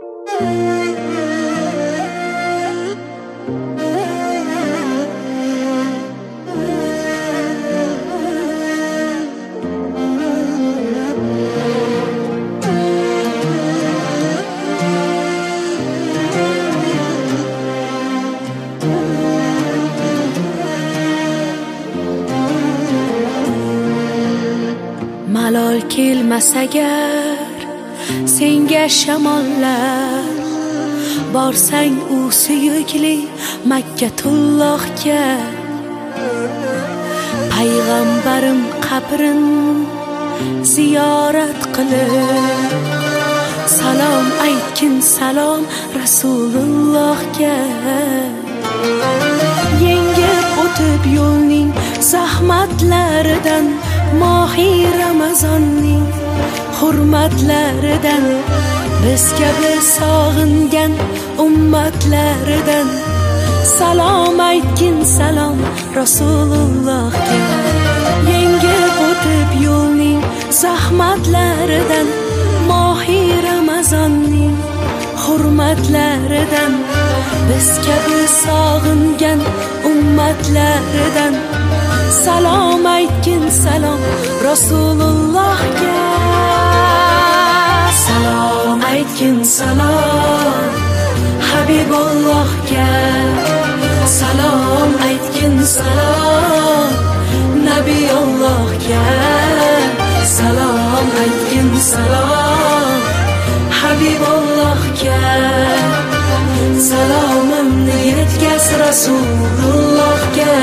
Malol kelmas agar senga shamollar, borsang u suyukli Makkatullohga, payg'ambarim qabrin ziyorat qilib, salom aytgin salom Rasulullohga. Yengib o'tib yo'lning zahmatlaridan, mohiy Ramazonning hurmatlaridan, biz kabi sog'ingan ummatlaridan, salom aytgin salom Rasulullohga. Yengib o'tib yo'lning zahmatlaridan, mohiy Ramazonning hurmatlaridan, biz kabi sog'ingan ummatlaridan, salom aytgin salom Rasulullohga. Salom aytgin salom Habibullohga, salom aytgin salom Nabiyullohga, salom aytgin salom Habibullohga, salomimni yetkaz Rasulullohga.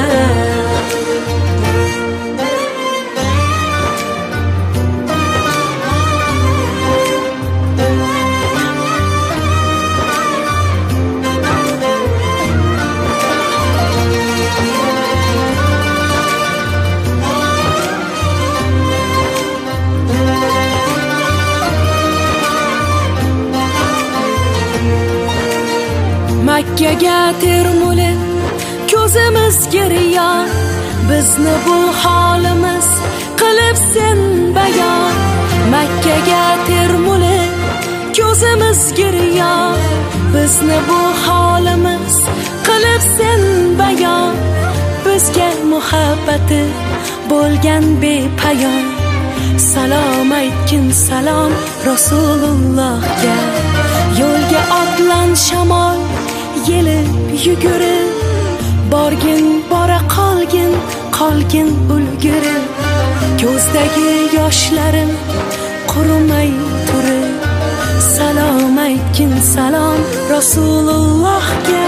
Makkaga termulib ko'zimiz giryon, bizni bu holimiz qilib sen bayon. Makkaga termulib ko'zimiz giryon, bizni bu holimiz qilib sen bayon. Bizga muhabbati bo'lgan bepayon, salom aytgin salom Rasulullohga. Yo'lga otlan shamol yelib yugurib, borgin bora qolgin, qolgin ulgurib, ko'zdagi yoshlarim qurumay turib, salom aytgin salom Rasulullohga.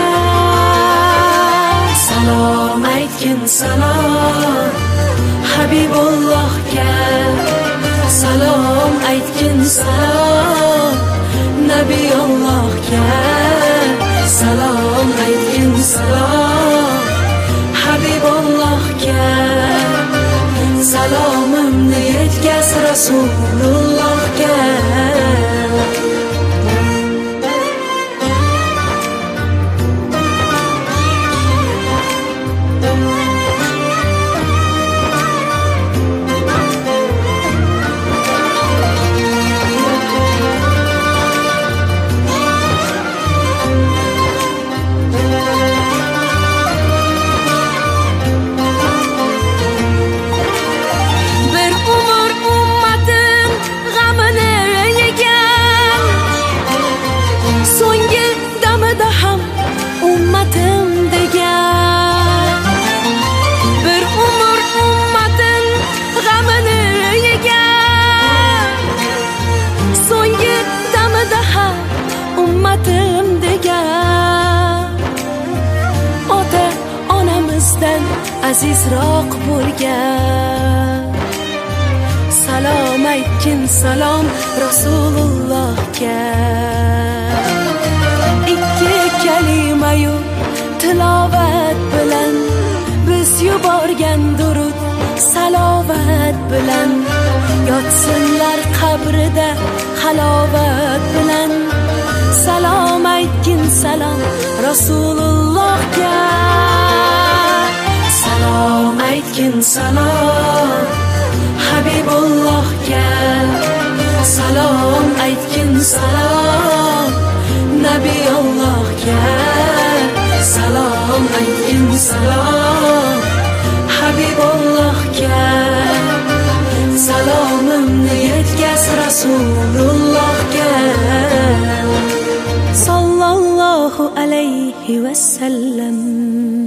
Salom aytgin salom Habibullohga, salom aytgin salom Nabiyullohga, salom aytgin salom Habibullohga, salomimni yetkaz Rasulullohga. Azizroq bo'lgan, salom aytgin salom Rasulullohga. Ikki kalimayu tilovat bilan, biz yuborgan durud salovat bilan, yotsinlar qabrida halovat bilan, salom aytgin salom Rasulullohga. Salom aytgin salom Habibullohga, salom aytgin salom Nabi Allohga salom aytgin salom, Habibullohga salomimni yetkaz Rasulullohga. Sallallohu alayhi va sallam.